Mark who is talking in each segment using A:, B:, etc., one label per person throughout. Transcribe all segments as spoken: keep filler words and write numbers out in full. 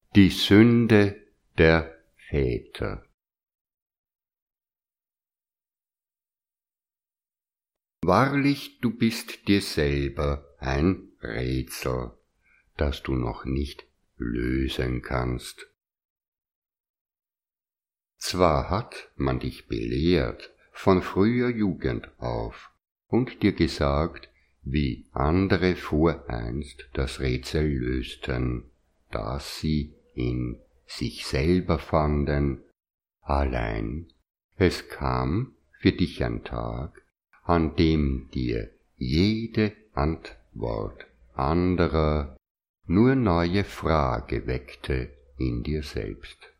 A: Die Sünde der Väter. Wahrlich, du bist dir selber ein Rätsel, das du noch nicht lösen kannst. Zwar hat man dich belehrt von früher Jugend auf und dir gesagt, wie andere voreinst das Rätsel lösten, das sie in sich selber fanden, allein es kam für dich ein Tag, an dem dir jede Antwort anderer nur neue Frage weckte in dir selbst.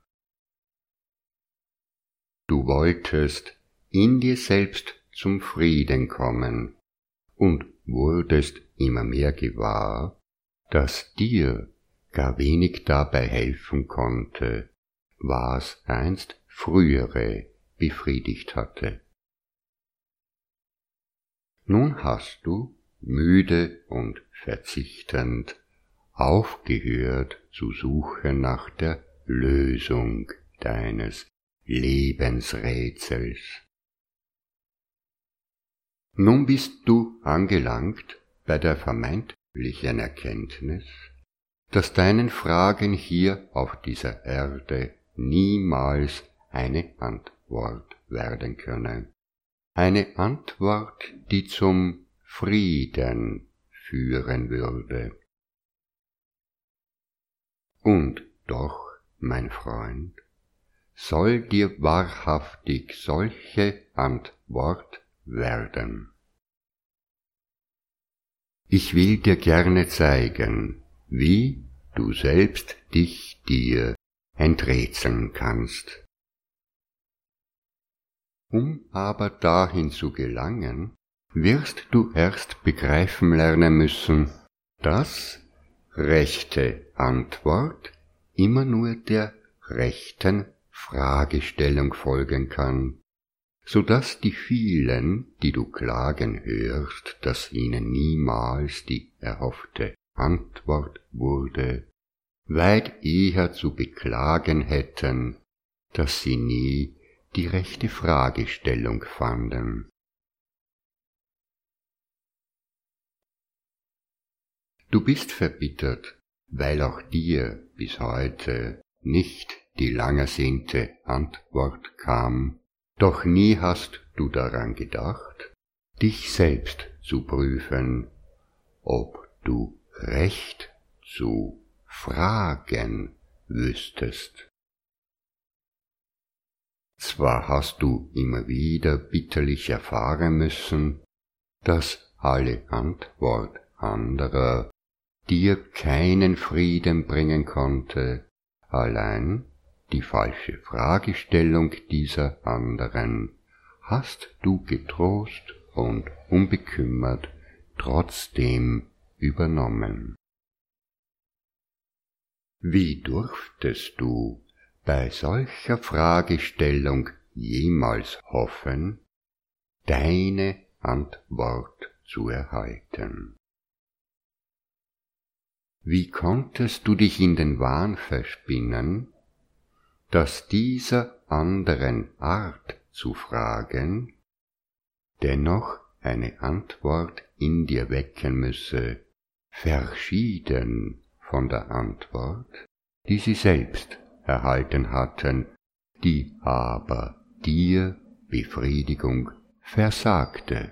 A: Du wolltest in dir selbst zum Frieden kommen und wurdest immer mehr gewahr, dass dir gar wenig dabei helfen konnte, was einst frühere befriedigt hatte. Nun hast du, müde und verzichtend, aufgehört zu suchen nach der Lösung deines Lebensrätsels. Nun bist du angelangt bei der vermeintlichen Erkenntnis, dass deinen Fragen hier auf dieser Erde niemals eine Antwort werden könne. Eine Antwort, die zum Frieden führen würde. Und doch, mein Freund, soll dir wahrhaftig solche Antwort werden. Ich will dir gerne zeigen, wie du selbst dich dir enträtseln kannst. Um aber dahin zu gelangen, wirst du erst begreifen lernen müssen, dass rechte Antwort immer nur der rechten Fragestellung folgen kann, so dass die vielen, die du klagen hörst, dass ihnen niemals die erhoffte Antwort wurde, weit eher zu beklagen hätten, dass sie nie die rechte Fragestellung fanden. Du bist verbittert, weil auch dir bis heute nicht die lang ersehnte Antwort kam, doch nie hast du daran gedacht, dich selbst zu prüfen, ob du recht zu fragen wüsstest. Zwar hast du immer wieder bitterlich erfahren müssen, dass alle Antwort anderer dir keinen Frieden bringen konnte, allein die falsche Fragestellung dieser anderen hast du getrost und unbekümmert trotzdem übernommen. Wie durftest du bei solcher Fragestellung jemals hoffen, deine Antwort zu erhalten? Wie konntest du dich in den Wahn verspinnen, dass dieser anderen Art zu fragen dennoch eine Antwort in dir wecken müsse, verschieden von der Antwort, die sie selbst erhalten hatten, die aber dir Befriedigung versagte.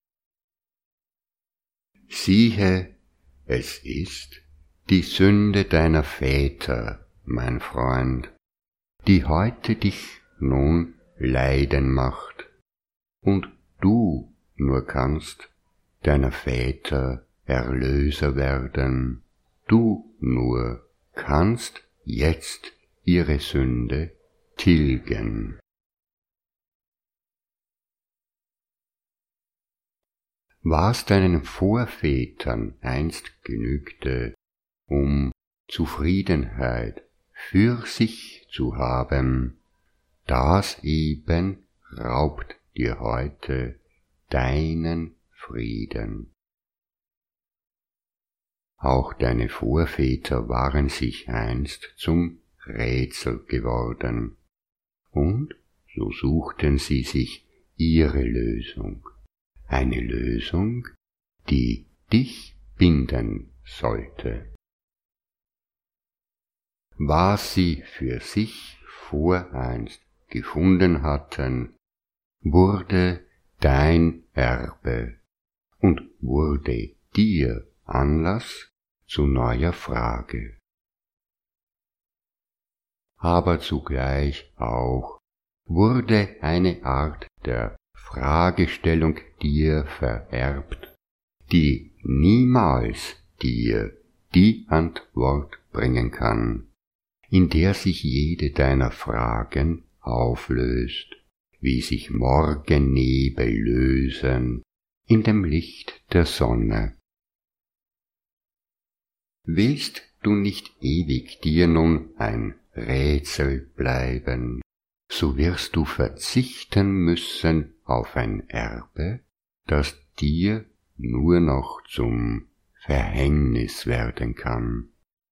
A: Siehe, es ist die Sünde deiner Väter, mein Freund, die heute dich nun leiden macht, und du nur kannst deiner Väter Erlöser werden, du nur kannst jetzt ihre Sünde tilgen. Was deinen Vorvätern einst genügte, um Zufriedenheit für sich zu haben, das eben raubt dir heute deinen Frieden. Auch deine Vorväter waren sich einst zum Rätsel geworden, und so suchten sie sich ihre Lösung, eine Lösung, die dich binden sollte. Was sie für sich voreinst gefunden hatten, wurde dein Erbe und wurde dir Anlass zu neuer Frage. Aber zugleich auch wurde eine Art der Fragestellung dir vererbt, die niemals dir die Antwort bringen kann, in der sich jede deiner Fragen auflöst, wie sich Morgennebel lösen in dem Licht der Sonne. Willst du nicht ewig dir nun ein Rätsel bleiben, so wirst du verzichten müssen auf ein Erbe, das dir nur noch zum Verhängnis werden kann.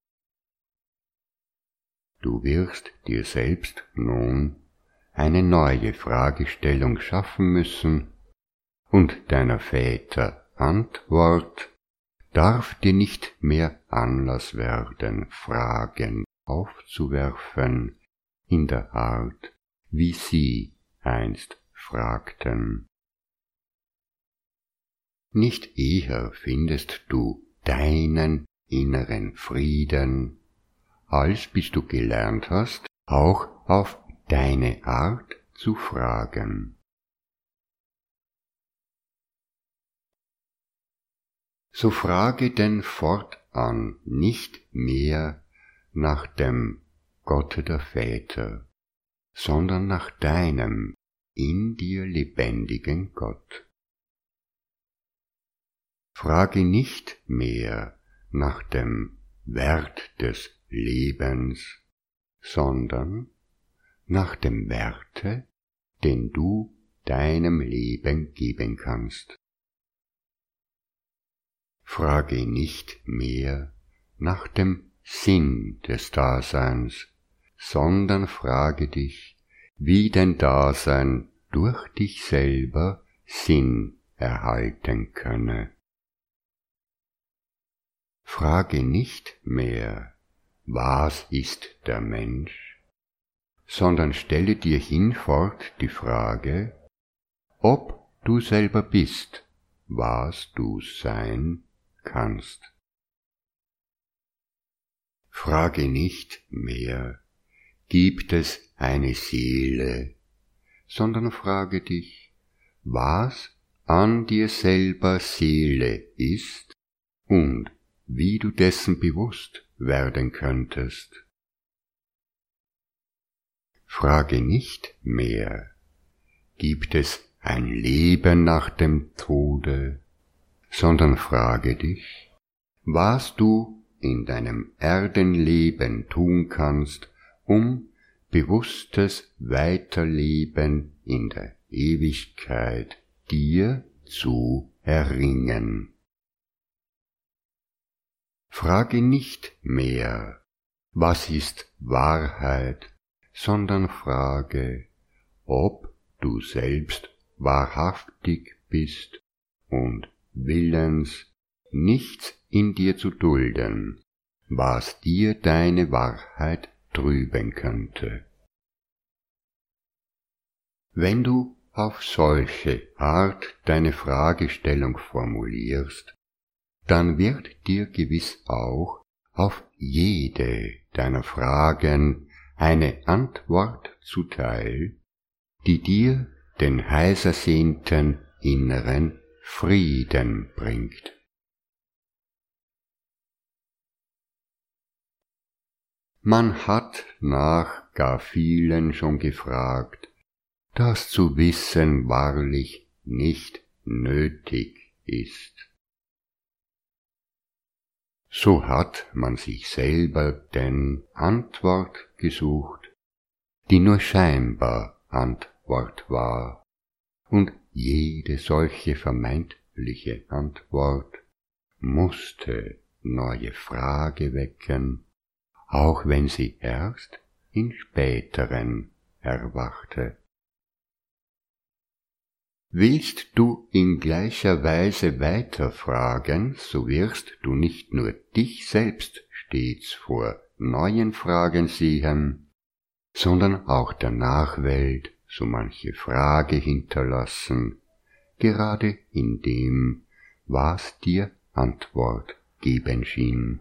A: Du wirst dir selbst nun eine neue Fragestellung schaffen müssen, und deiner Väter Antwort darf dir nicht mehr Anlass werden, Fragen aufzuwerfen in der Art, wie sie einst fragten. Nicht eher findest du deinen inneren Frieden, als bis du gelernt hast, auch auf deine Art zu fragen. So frage denn fortan nicht mehr nach dem Gott der Väter, sondern nach deinem in dir lebendigen Gott. Frage nicht mehr nach dem Wert des Lebens, sondern nach dem Werte, den du deinem Leben geben kannst. Frage nicht mehr nach dem Sinn des Daseins, sondern frage dich, wie dein Dasein durch dich selber Sinn erhalten könne. Frage nicht mehr, was ist der Mensch, sondern stelle dir hinfort die Frage, ob du selber bist, was du sein kannst. Frage nicht mehr, gibt es eine Seele, sondern frage dich, was an dir selber Seele ist und wie du dessen bewusst werden könntest. Frage nicht mehr, gibt es ein Leben nach dem Tode, sondern frage dich, was du in deinem Erdenleben tun kannst, um bewusstes Weiterleben in der Ewigkeit dir zu erringen. Frage nicht mehr, was ist Wahrheit, sondern frage, ob du selbst wahrhaftig bist und willens, nichts in dir zu dulden, was dir deine Wahrheit trüben könnte. Wenn du auf solche Art deine Fragestellung formulierst, dann wird dir gewiss auch auf jede deiner Fragen eine Antwort zuteil, die dir den heißersehnten inneren Frieden bringt. Man hat nach gar vielen schon gefragt, das zu wissen wahrlich nicht nötig ist. So hat man sich selber denn Antwort gesucht, die nur scheinbar Antwort war, und jede solche vermeintliche Antwort musste neue Frage wecken, auch wenn sie erst in späteren erwachte. Willst du in gleicher Weise weiterfragen, so wirst du nicht nur dich selbst stets vor neuen Fragen sehen, sondern auch der Nachwelt so manche Frage hinterlassen, gerade in dem, was dir Antwort geben schien.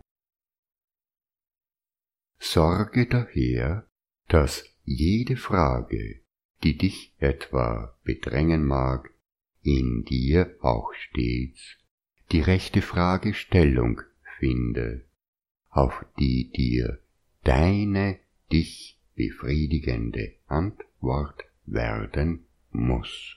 A: Sorge daher, dass jede Frage, die dich etwa bedrängen mag, in dir auch stets die rechte Fragestellung finde, auf die dir deine dich befriedigende Antwort werden muss.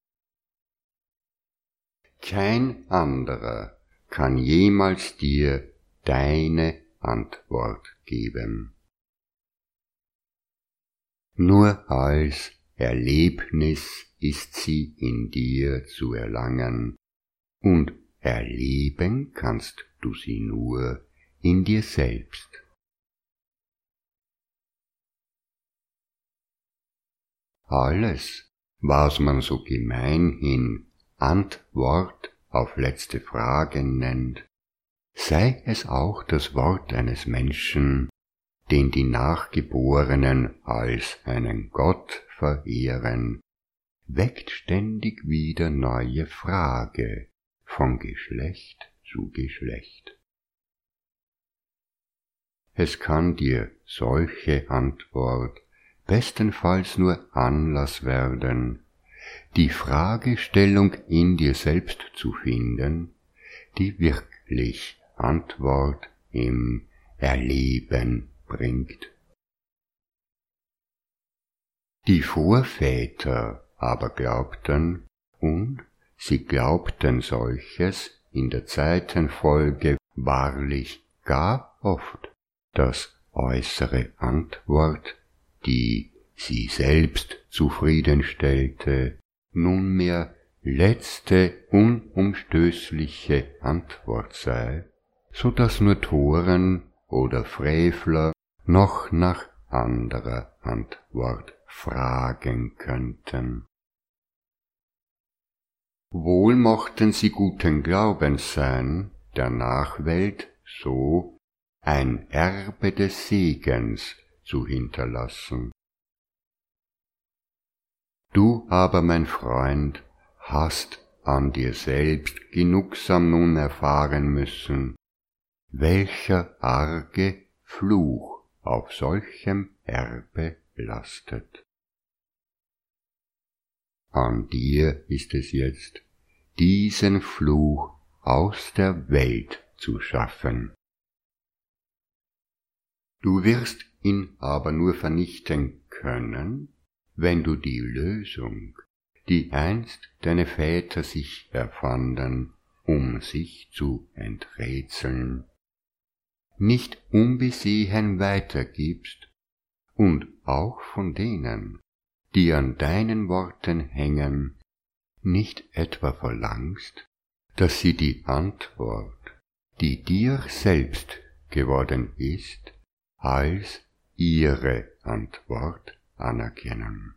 A: Kein anderer kann jemals dir deine Antwort geben. Nur als Erlebnis ist sie in dir zu erlangen, und erleben kannst du sie nur in dir selbst. Alles, was man so gemeinhin Antwort auf letzte Fragen nennt, sei es auch das Wort eines Menschen, den die Nachgeborenen als einen Gott verehren, weckt ständig wieder neue Frage von Geschlecht zu Geschlecht. Es kann dir solche Antwort bestenfalls nur Anlass werden, die Fragestellung in dir selbst zu finden, die wirklich Antwort im Erleben bringt. Die Vorväter aber glaubten, und sie glaubten solches in der Zeitenfolge wahrlich gar oft, dass äußere Antwort, die sie selbst zufriedenstellte, nunmehr letzte unumstößliche Antwort sei, so dass nur Toren oder Frevler noch nach anderer Antwort fragen könnten. Wohl mochten sie guten Glaubens sein, der Nachwelt so ein Erbe des Segens zu hinterlassen. Du aber, mein Freund, hast an dir selbst genugsam nun erfahren müssen, welcher arge Fluch auf solchem Erbe lastet. An dir ist es jetzt, diesen Fluch aus der Welt zu schaffen. Du wirst ihn aber nur vernichten können, wenn du die Lösung, die einst deine Väter sich erfanden, um sich zu enträtseln, nicht unbesehen weitergibst und auch von denen, die an deinen Worten hängen, nicht etwa verlangst, dass sie die Antwort, die dir selbst geworden ist, als ihre Antwort anerkennen.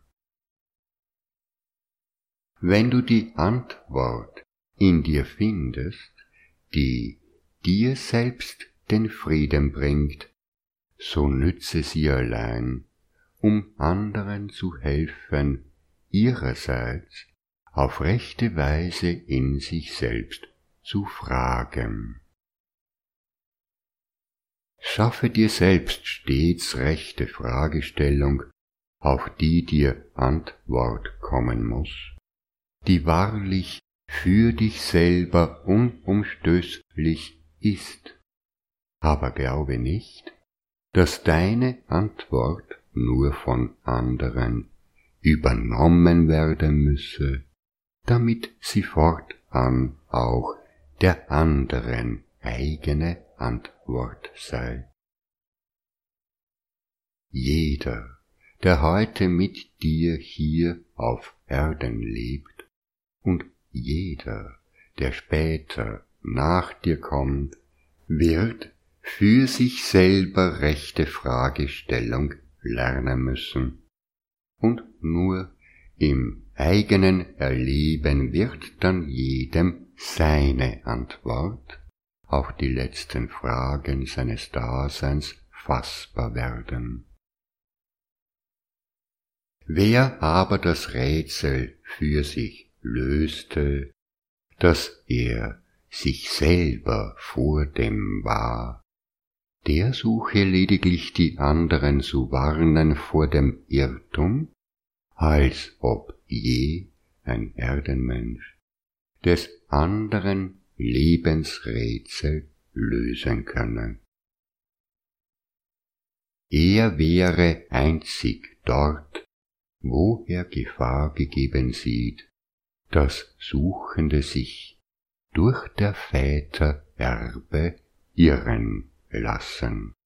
A: Wenn du die Antwort in dir findest, die dir selbst den Frieden bringt, so nütze sie allein, um anderen zu helfen, ihrerseits auf rechte Weise in sich selbst zu fragen. Schaffe dir selbst stets rechte Fragestellung, auf die dir Antwort kommen muss, die wahrlich für dich selber unumstößlich ist. Aber glaube nicht, dass deine Antwort nur von anderen übernommen werden müsse, damit sie fortan auch der anderen eigene Antwort sei. Jeder, der heute mit dir hier auf Erden lebt, und jeder, der später nach dir kommt, wird für sich selber rechte Fragestellung lernen müssen. Und nur im eigenen Erleben wird dann jedem seine Antwort auf die letzten Fragen seines Daseins fassbar werden. Wer aber das Rätsel für sich löste, dass er sich selber vor dem war, der suche lediglich die anderen zu warnen vor dem Irrtum, als ob je ein Erdenmensch des anderen Lebensrätsel lösen könne. Er wäre einzig dort, wo er Gefahr gegeben sieht, dass Suchende sich durch der Väter Erbe irren lassen.